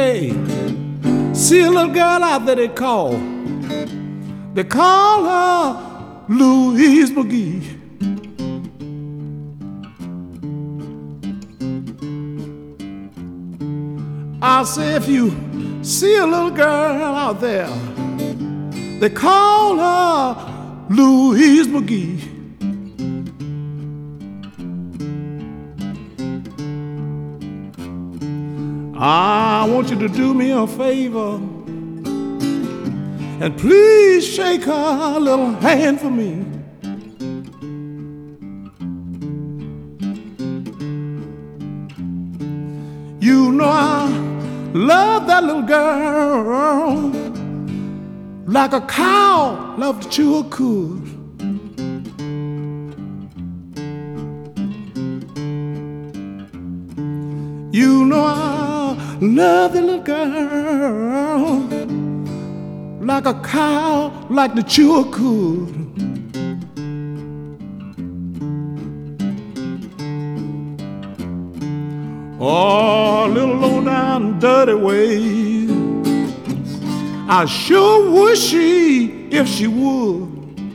day, see a little girl out there they call her Louise McGee. I say if you see a little girl out there, they call her Louise McGee. I want you to do me a favor and please shake her little hand for me. You know I love that little girl like a cow loves to chew a cud. You know I love that little girl like a cow like to chew a cud. Oh, little low down dirty ways, I sure wish she, if she would.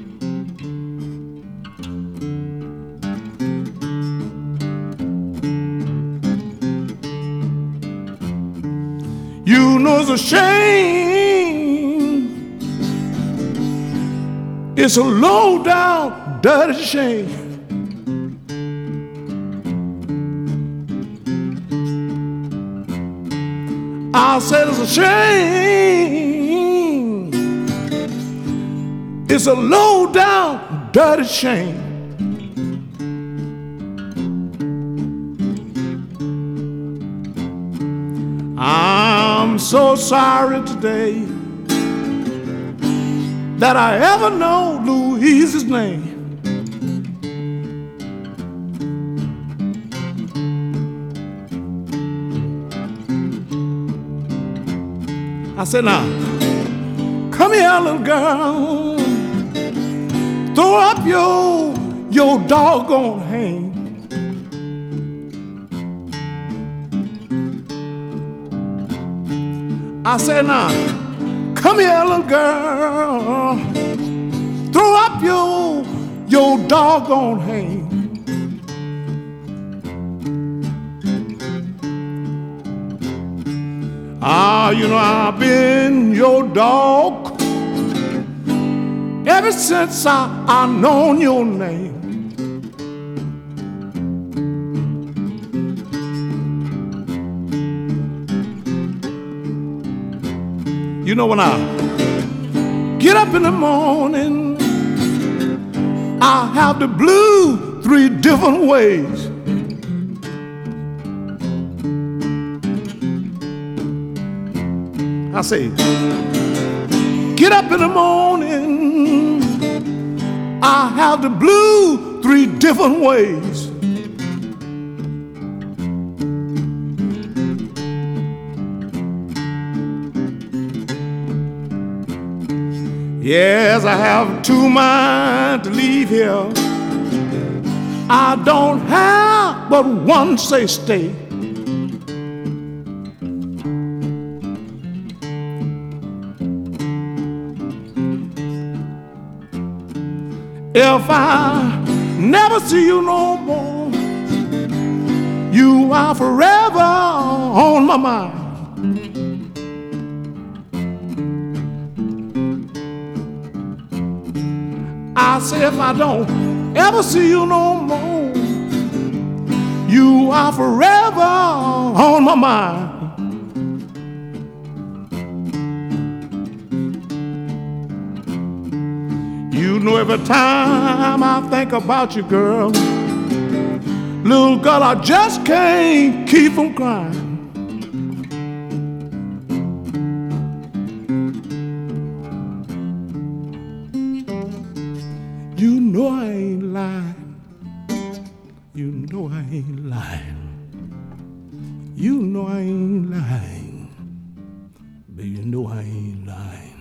You know it's a shame, it's a low down dirty shame. I said it's a shame, it's a low down dirty shame. I'm so sorry today that I ever know Louise's name. I said, now, come here, little girl, throw up your doggone hand. I said, now, come here, little girl, throw up your doggone hand. Ah, you know I've been your dog ever since I known your name. You know when I get up in the morning, I have the blue 3 different ways. I say, get up in the morning, I have the blue 3 different ways. Yes, I have 2 minds to leave here. I don't have but one say stay. If I never see you no more, you are forever on my mind. I say if I don't ever see you no more, you are forever on my mind. You know every time I think about you, girl, little girl, I just can't keep from crying. You know I ain't lying. You know I ain't lying. You know I ain't lying. But you know I ain't lying.